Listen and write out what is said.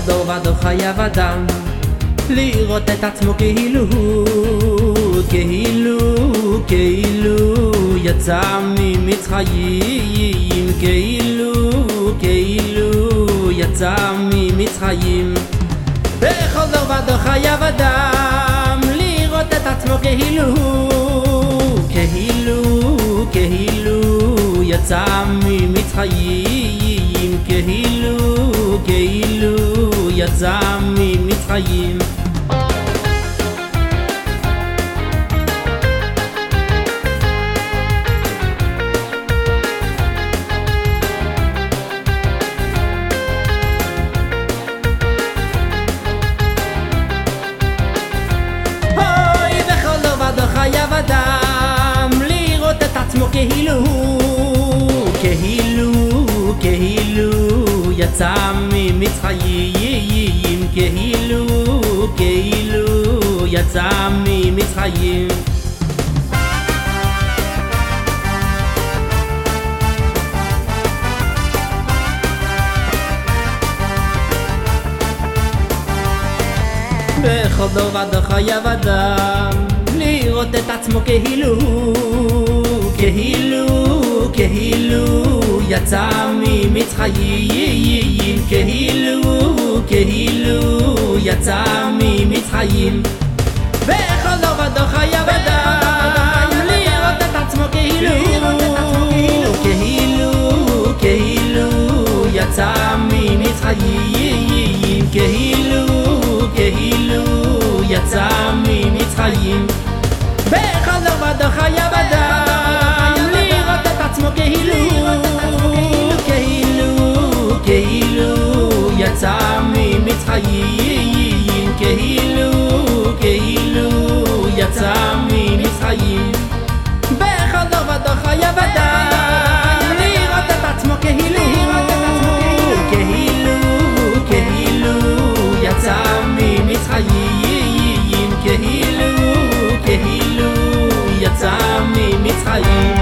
דור ודור חייב אדם לראות את עצמו כאילו יצא ממצרים, כאילו יצא ממצרים. בכל דור ודור חייב אדם לראות את עצמו כאילו יצא ממצרים, כאילו יצא ממצרים. חייב אדם לראות את עצמו כאילו יצא ממצרים, כאילו יצא ממצרים. בכל דור ודור חייב אדם לראות את עצמו כאילו יצא ממצרים, כאילו יצא ממצרים. בכל דור ודור חייב אדם לראות את עצמו כאילו יצא ממצרים, כאילו יצא ממצרים. בכל דור ודור חייב אדם לראות את עצמו כאילו יצא ממצרים, כאילו יצא ממצרים. בכל דור ודור חייב אדם לראות את עצמו כאילו יצא ממצרים, כאילו יצא ממצרים.